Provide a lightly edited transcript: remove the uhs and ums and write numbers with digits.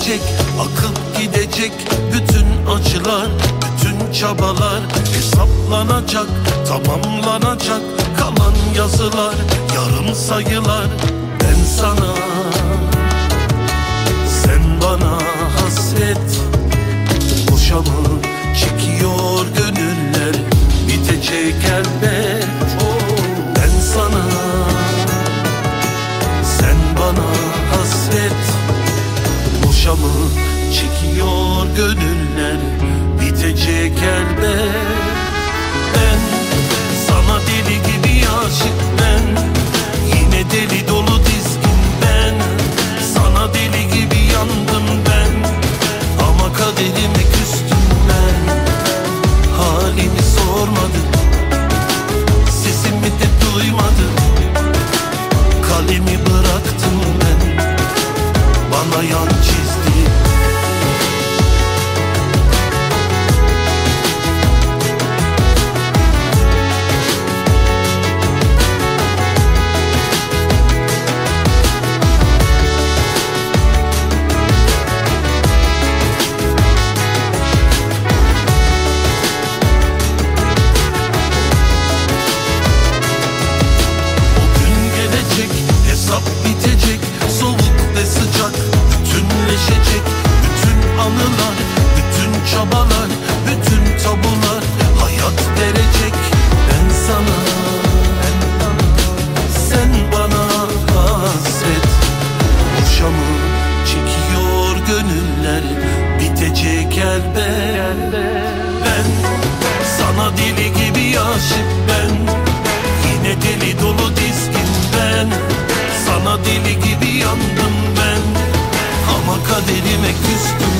geçecek, akıp gidecek bütün acılar, bütün çabalar hesaplanacak, tamamlanacak kalan yazılar, yarım sayılar. Ben sana, sen bana hasret. Boşa mı çekiyor gönüller, bitecek elbet. Ben sana, sen bana hasret. Boşa mı çekiyor gönüller, bitecek elbet. Ben sana deli gibi aşık, ben yine deli dolu dizgin. Ben sana deli gibi yandım ben, ama kaderime küstüm ben. Halimi sormadı, sesimi de duymadı. Kalemi bıraktım ben, bana yan çizdi. Hesap bitecek, soğuk ve sıcak bütünleşecek. Bütün anılar, bütün çabalar, bütün tabular hayat verecek. Ben sana, sen bana hasret. Boşa mı çekiyor gönüller, bitecek elbet. Ben sana deli gibi aşık, ben yine deli dolu dizgin. Ben sana deli gibi yandım ben, ama kaderime küstüm